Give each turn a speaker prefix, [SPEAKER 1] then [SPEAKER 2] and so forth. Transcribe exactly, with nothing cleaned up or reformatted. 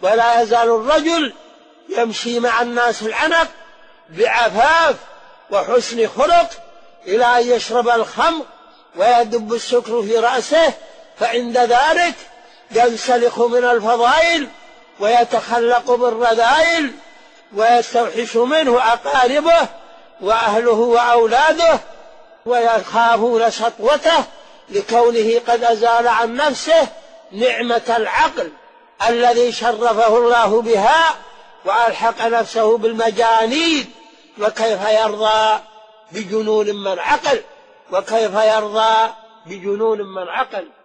[SPEAKER 1] ولا يزال الرجل يمشي مع الناس في العنق بعفاف وحسن خلق إلى أن يشرب الخمر ويدب السكر في رأسه، فعند ذلك ينسلخ من الفضائل ويتخلق بالرذائل ويستوحش منه أقاربه وأهله وأولاده، ويخافون سطوته لكونه قد أزال عن نفسه نعمة العقل الذي شرفه الله بها وألحق نفسه بالمجانين. وكيف يرضى بجنون من عقل وكيف يرضى بجنون من عقل